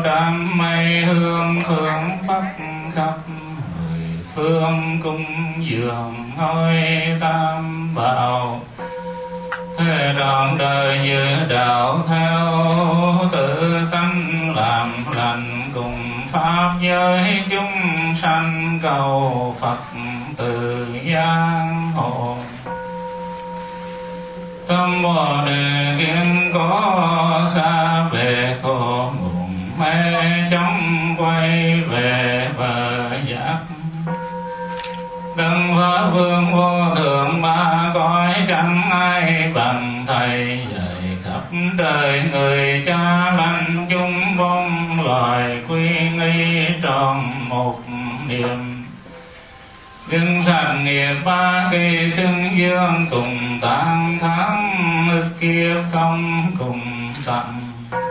đám mây hương phương bắc khắp mười phương cung dường ngôi tam bảo. Thế trọn đời như đạo theo tự tánh làm lành, cùng pháp giới chúng sanh cầu Phật từ giang hồ. Tâm Bồ Đề kiên có xa về khổ nguồn mê, chóng quay về bờ giác. Đấng Pháp Vương vô thượng ba cõi, chẳng ai bằng thầy dạy khắp đời. Người cha lành chúng vong loài, quy nghi tròn một niệm. Gương thành nghiệp ba kỳ xưng dương, cùng tan tháng ức kiếp không cùng tận.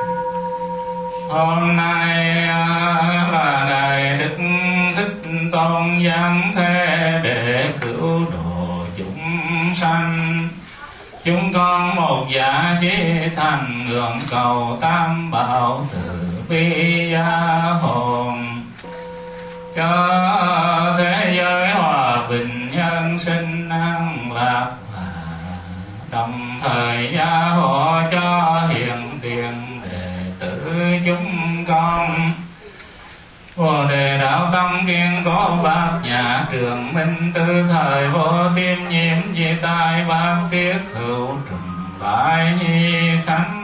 Hôm nay là ngày Đức Thích Tôn giáng thế để cứu độ chúng sanh. Chúng con một giả chí thành, ngưỡng cầu tam bảo từ bi gia hồn. Cho thế giới hòa bình, nhân sinh an lạc, và đồng thời gia hộ cho hiện tiền đệ tử chúng con. Bồ Đề đạo tâm kiên có bát nhã, trường minh tư thời vô tiêm nhiễm di tai, bát tiết hữu trùng lại nhi khánh.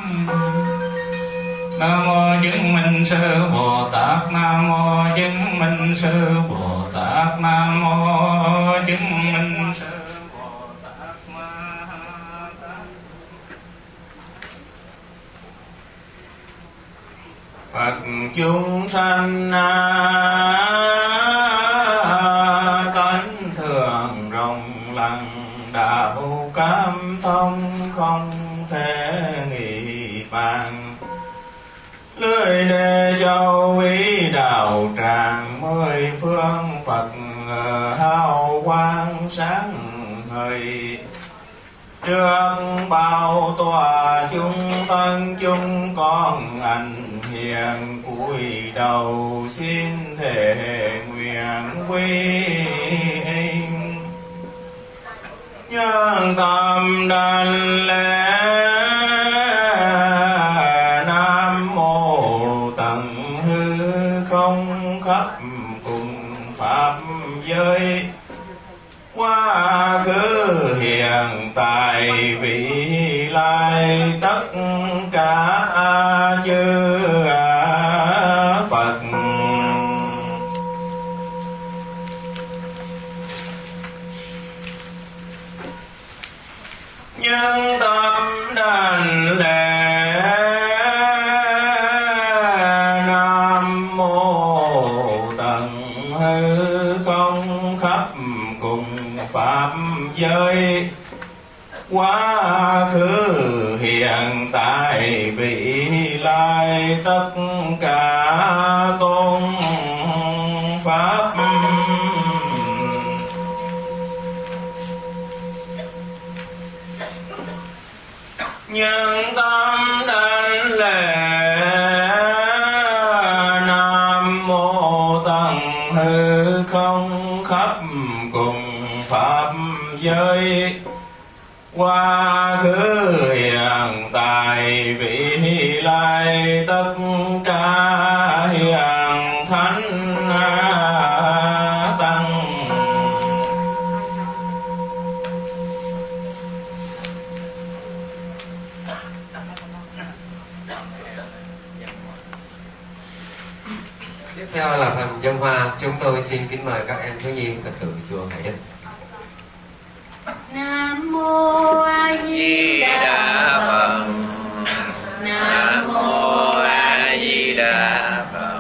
Nam mô chứng minh sư Bồ Tát, Nam mô chứng minh sư Bồ Tát, Nam mô chứng minh sư Bồ Tát Ma Tát. Phật chúng sanh tánh thường rộng lặng, đạo cảm thông không thể nghị bàn. Lưỡi đề châu ý đạo tràng, mười phương Phật hào quang sáng ngời. Trước bao tòa chúng tân chúng con anh hiền, cúi đầu xin thể nguyện quy hình. Nhân tâm đảnh lễ Nam mô tận hư không khắp cùng pháp giới. Quá khứ hiện tại vị lai, tất cả chư Phật. Nhân tâm đảnh lễ Nam mô tận hư không khắp cùng pháp giới. Quá khứ hiện tại vị lai, tất cả tôn pháp. Nhân tâm đảnh lễ Nam mô tận hư không khắp cùng pháp giới. Quá khứ hiện tại vị lai, tất cả hiện thánh tăng. Tiếp theo là phần dân hoa. Chúng tôi xin kính mời các em thiếu nhi Phật tử chùa Hải Đức. Nam mô A Di Đà Phật. Nam mô A Di Đà Phật.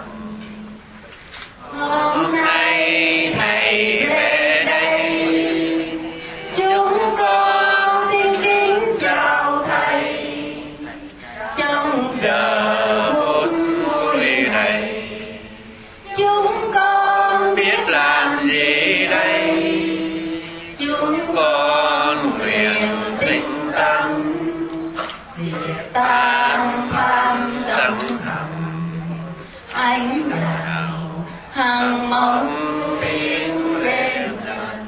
Hôm nay thầy về đây, chúng con xin kính chào thầy. Trong giờ phút vui này, chúng con biết làm gì đây? Chúng con nguyện tinh tấn, diệt tan tham sân hận, ánh đạo hằng mong tiếng lên trần.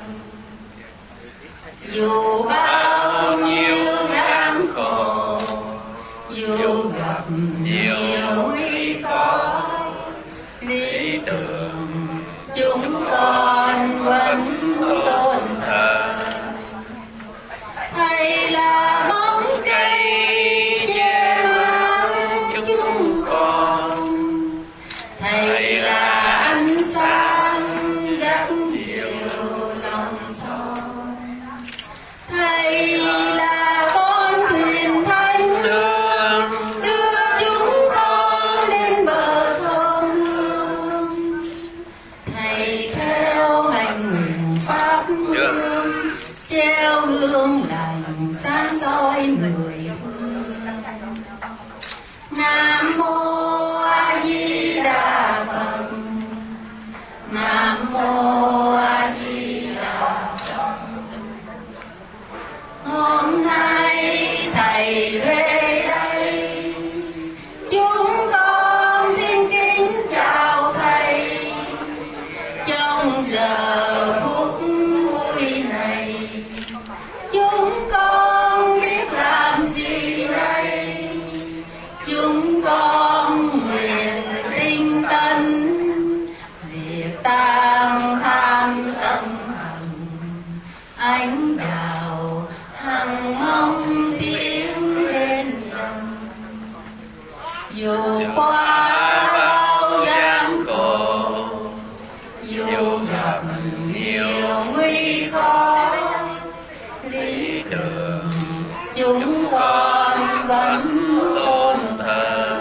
Dù bao nhiêu gian khổ, dù gặp nhiều nguy khó, lý tưởng chúng con vẫn tôn thờ. Thầy là bóng cây che nắng chúng con, Thầy là ánh sáng dắt dịu lòng son, Thầy là con thuyền thanh đưa chúng con đến bờ thôn hương. Thầy theo hành nguyện pháp hương, treo gương lành sáng soi mười phương. Nam mô A Di Đà Phật. Nam mô A Di Đà Phật. Hôm nay thầy về đây, chúng con xin kính chào thầy. Trong giờ phút vui này, chúng con biết làm gì đây? Chúng con nguyện tinh tấn, diệt tan tham sân hận, ánh đạo hằng mong tiếng lên dần. Dù qua bao gian khổ, dù gặp nhiều nguy khó, lý tưởng chúng con vẫn tôn thờ.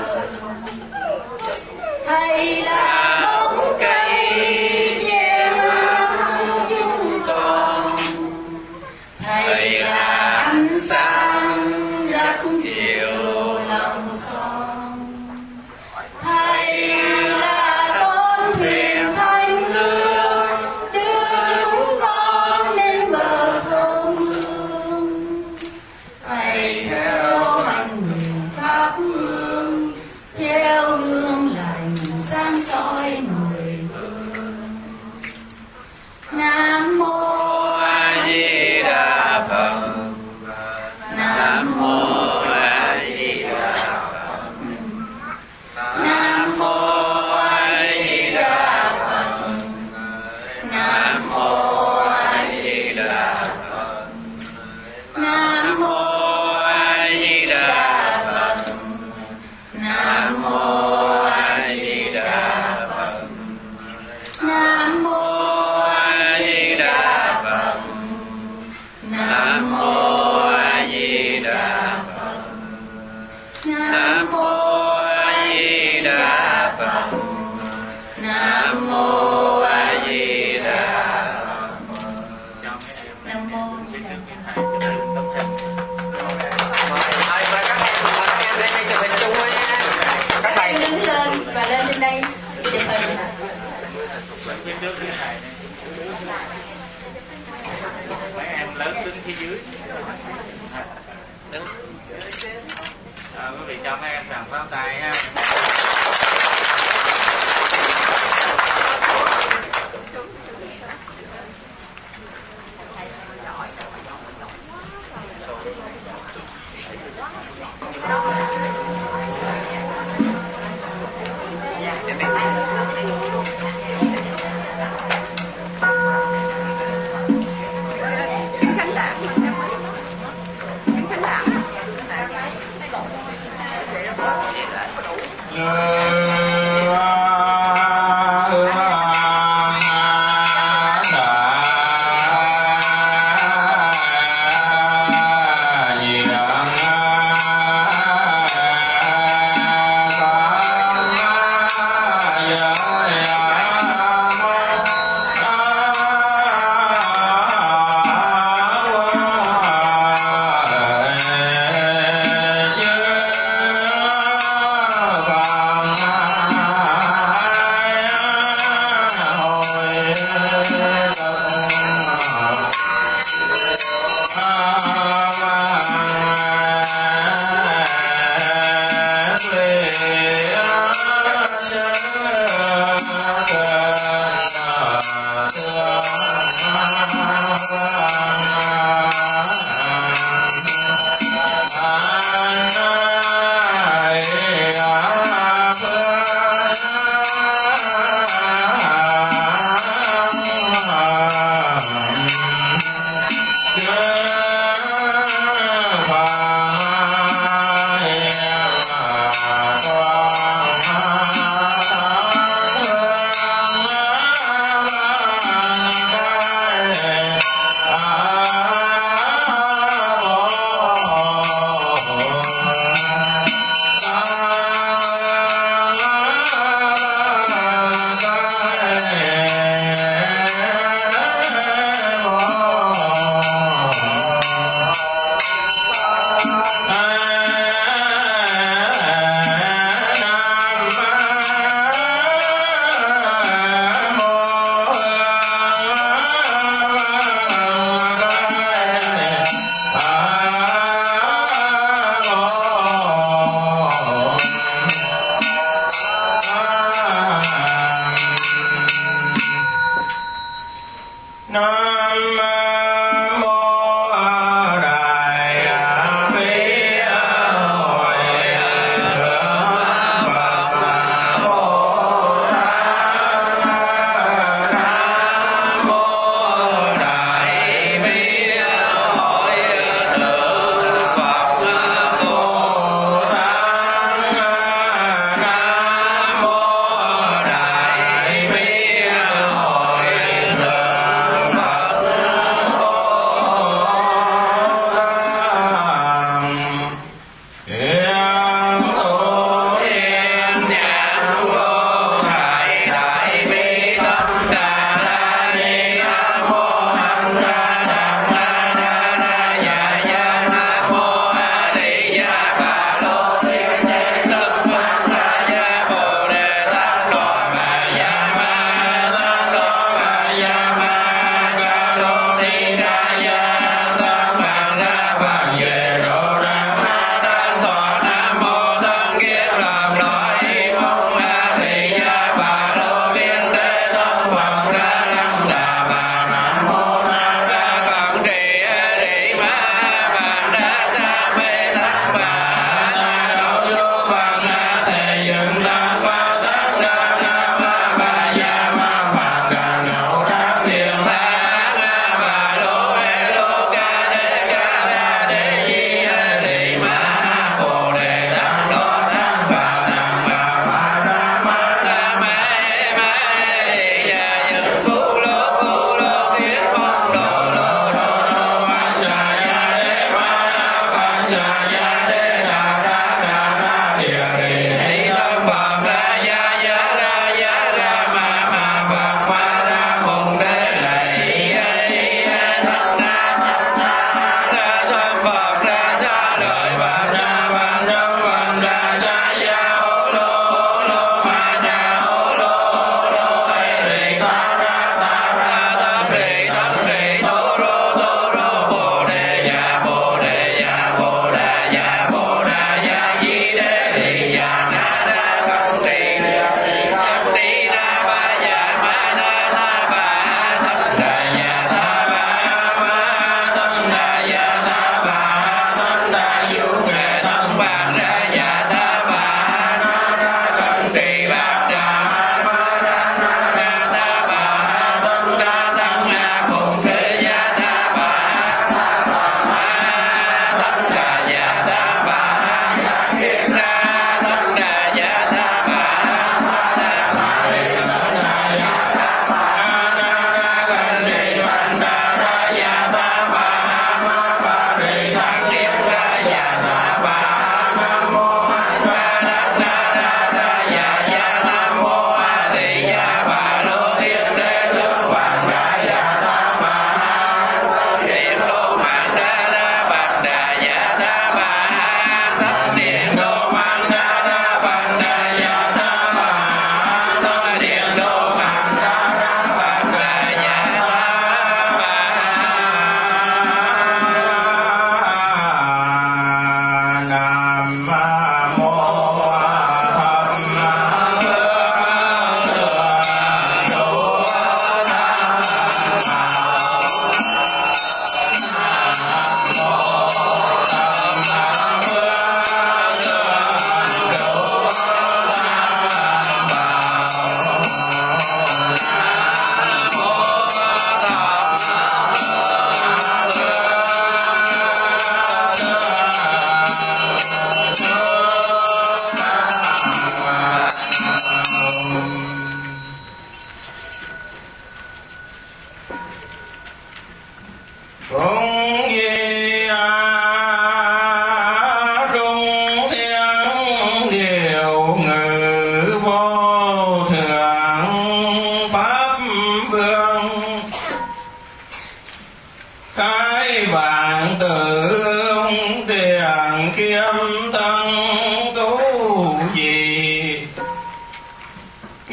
Thầy là bóng cây che nắng chúng con, Thầy là ánh sáng dắt dịu lòng son, Thầy là con thuyền thanh đưa chúng con đến bờ thôn hương. Thầy theo hành nguyện pháp hương, theo gương lành sáng soi mười phương. Nam mô A Di Đà Phật. Nam mô A Di Đà Phật. Nam mô A Di Đà Phật. Nam mô A Di Đà Phật. Nam mô A Di Đà Phật. Nam mô A Di Đà Phật. Nam mô A Di Đà Phật. Nam mô A Di Đà Phật. Nam mô A Di Đà Phật. Nam mô A Di Đà Phật. Nam mô A Di Đà Phật. Mời các em lên đây chụp hình chung với nha. Các thầy Đứng lên và lên trên đây chụp hình. Mấy em lớn đứng phía dưới. Quý vị cho mấy em tràng pháo tay ha. Yeah.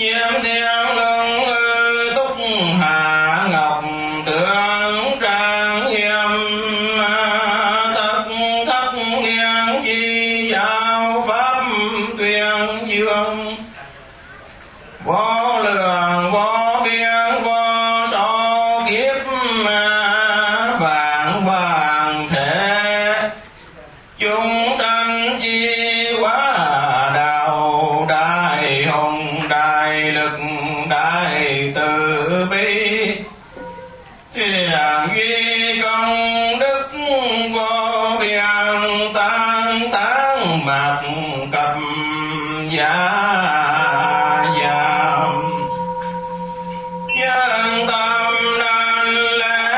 Nhiễm thiên lương túc hạ ngọc tượng trang hiểm tất thất niên chi giáo pháp tuyên dương vô lượng vô biên vô số kiếp vạn vạn thể chúng sanh chi quá đạo đại hùng đại lực đại từ bi thiện duy công đức vô biên tăng tháng bạc cập giá giảm nhân tâm đàn lễ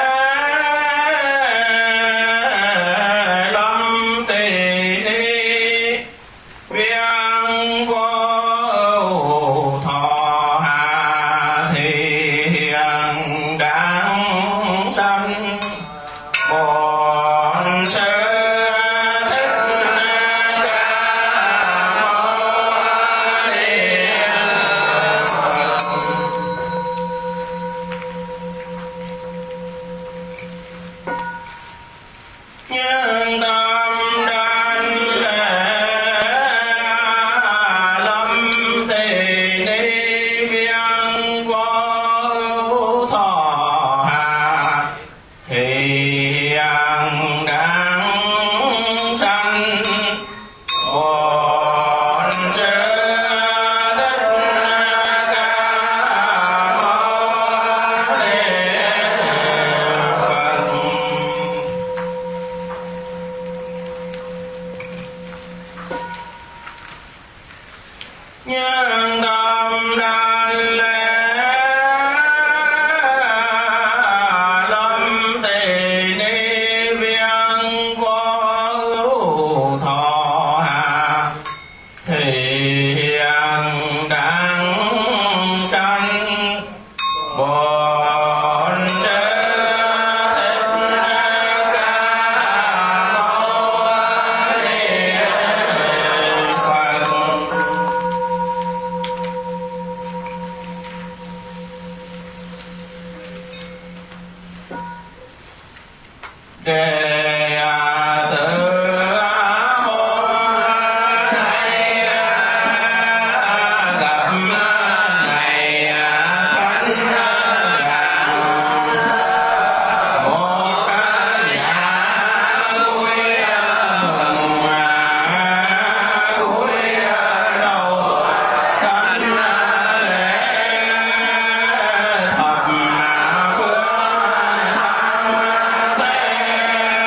lâm tỳ ni viên vô thọ hạ thì hiền đáng sanh bổn sư thích ca mâu ni Phật. Nhân tâm đàn lễ lâm tỳ ni viên vô thọ hạ thì hiền đáng sanh bổn sư thích ca mâu ni Phật. Nhân tâm đàn lễ lâm tỳ ni viên vô thọ hạ thì hiền đáng sanh bổn sư thích ca mâu ni Phật. Đệ tử hôm nay gặp ngày khánh đàn một nhà vui cuối đầu khánh lễ thập phương thế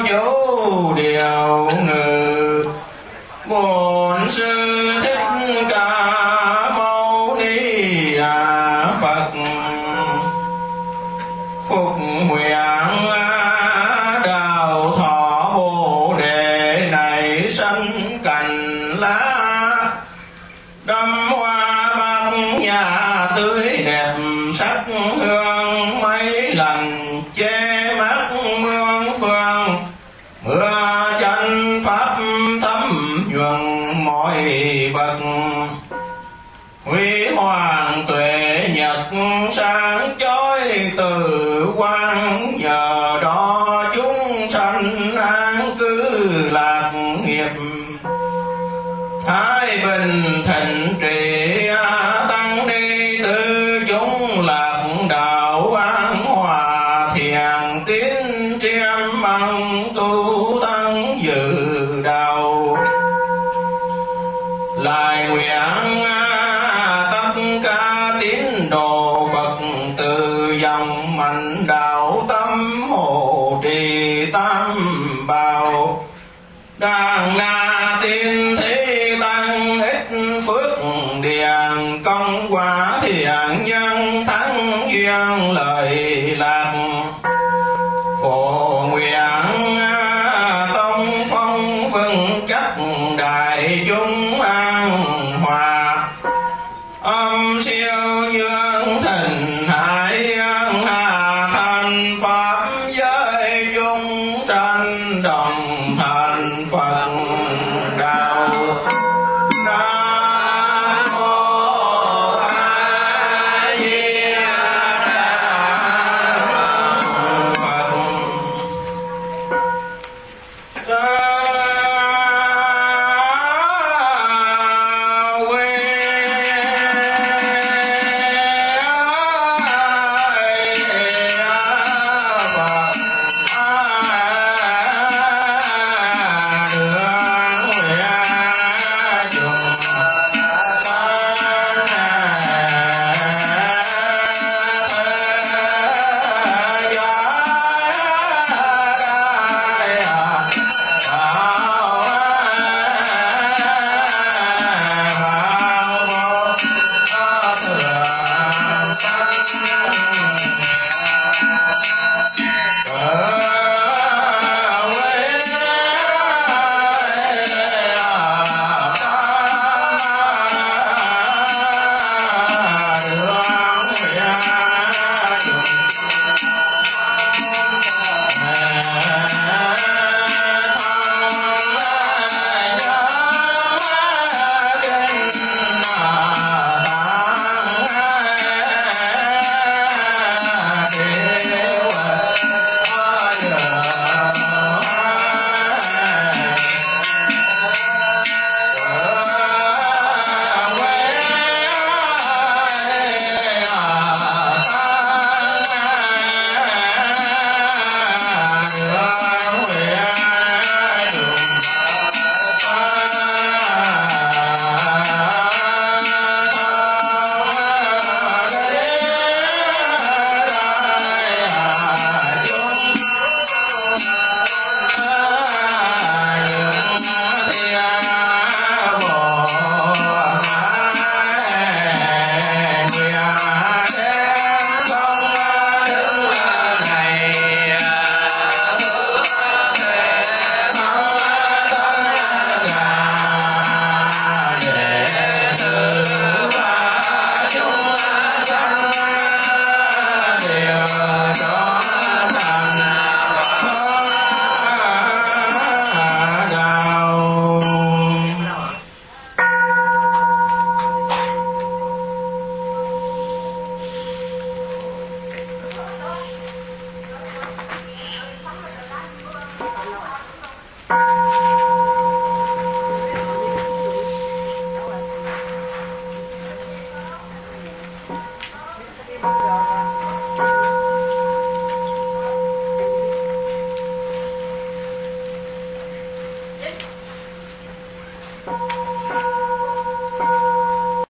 vũ điều ngự. Bổn sư thích ca mâu ni Phật. Phục nguyện đạo thọ bồ đề này sanh cành lá. Đâm hoa bát nhà tươi đẹp sắc hương mấy lần che mắt mương phương. Mưa chân pháp thấm nhuần mọi vật. Huy hoàng tuệ nhật sáng chói từ quang. Nhờ đó chúng sanh an cư lạc nghiệp. Thái bình thịnh trị tăng ni tư chúng lạc đạo. An hòa thiền tín chiêm bằng tu tăng dự đạo. Lại nguyện tất cả tín đồ Phật từ dòng mạnh đạo tâm hộ trì tam bảo. Đàn na tiên thế tăng ít phước điền. Công quả thiện nhân thắng duyên lợi lạc. Phổ nguyện tông phong vững chắc đại chúng an hòa. Âm siêu dương thịnh hải hà thành pháp giới chúng sanh đồng